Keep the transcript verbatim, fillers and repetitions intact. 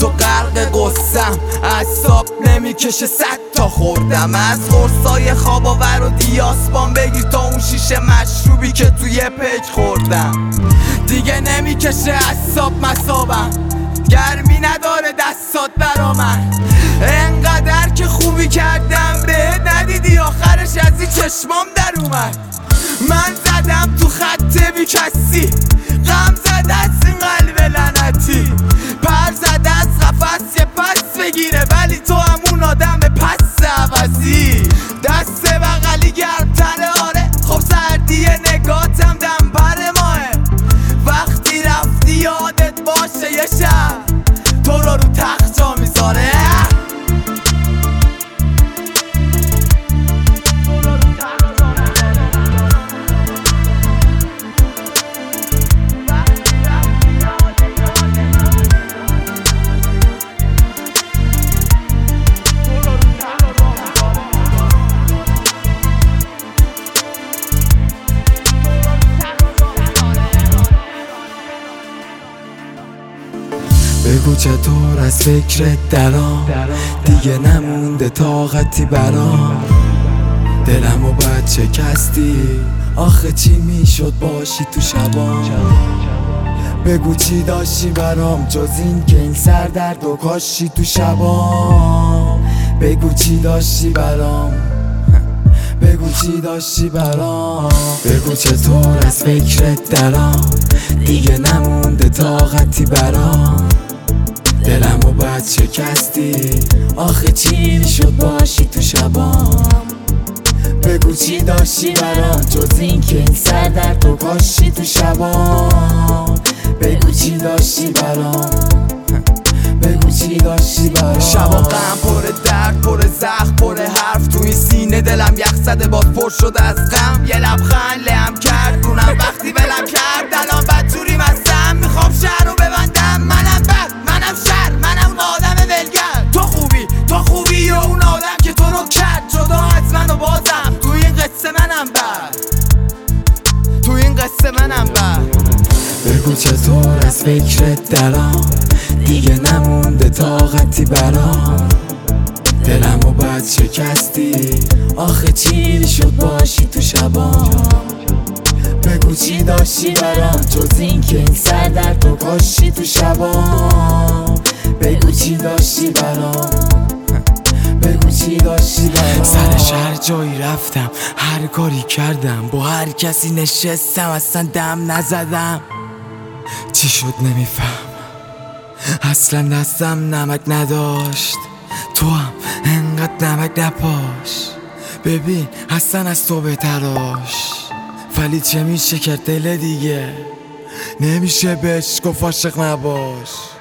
تو غرق قصم، اعصاب نمیکشه صد تا خوردم. از قرصای خواب آور و دیاسپان بگیر تا اون شیشه مشروبی که توی پیک خوردم. دیگه نمیکشه اعصاب مصابم، گرمی نداره دستات برا من. انقدر که خوبی کردم بهت ندیدی، آخرش از این چشمام در اومد. من زدم تو خط بی کسی، غم زده از این قلب لعنتی. پر زده از قفس یه پس بگیره، ولی تو همون آدم پس عوضی. دست بغلی گرم تره آره، خب سردی نگاتم دم پر ماه. وقتی رفتی یادت باشه یه شب تو رو رو تخت جا میذاره. بگو چطور از فکرت درام، دیگه نمونده طاقتی برام. دلمو باید شکستی، آخه چی میشد باشی تو شبام. بگو چی داشتی برام جز این که این سر درد و کاشی تو شبام. بگو چی داشتی برام، بگو چی داشتی برام. بگو چطور از فکرت درام، دیگه نمونده طاقتی برام. دلمو باید شکستی، آخه چی شد باشی تو شبام. بگو چی داشتی برام جز این که این سر درد و کاشی تو شبام. بگو چی داشتی برام، بگو چی داشتی برام. شبا غم پر درد پر زخم پر حرف توی سینه، دلم یخ زده باز پر شده از غم. یه لبخند لهم کرد رونم وقتی ولم کرد، الان بدجوری مستم میخوام شهر رو ببندم. منم بد منم شر منم اون آدم ولگر. تو خوبی تو خوبی و اون آدم که تو رو کرد جدا از من و بازم توی این قصه منم بد، توی این قصه منم بد. بگو چطور از فکرت درام، دیگه نمونده طاقتی برام. دلمو باید شکستی، آخه چی شد باشی تو شبام. بگو چی داشتی برام جز این که این سر درد و کاشی تو شبام. بگو چی داشتی برام، بگو چی داشتی برام. سر شهر جایی رفتم، هر کاری کردم، با هر کسی نشستم، اصلا دم نزدم. چی شد نمیفهم، اصلا دستم نمک نداشت، تو هم انقدر نمک نپاش. ببین اصلا از تو بهتراش، ولی چه میشه کرد دل دیگه، نمیشه بهش گفت عاشق نباش.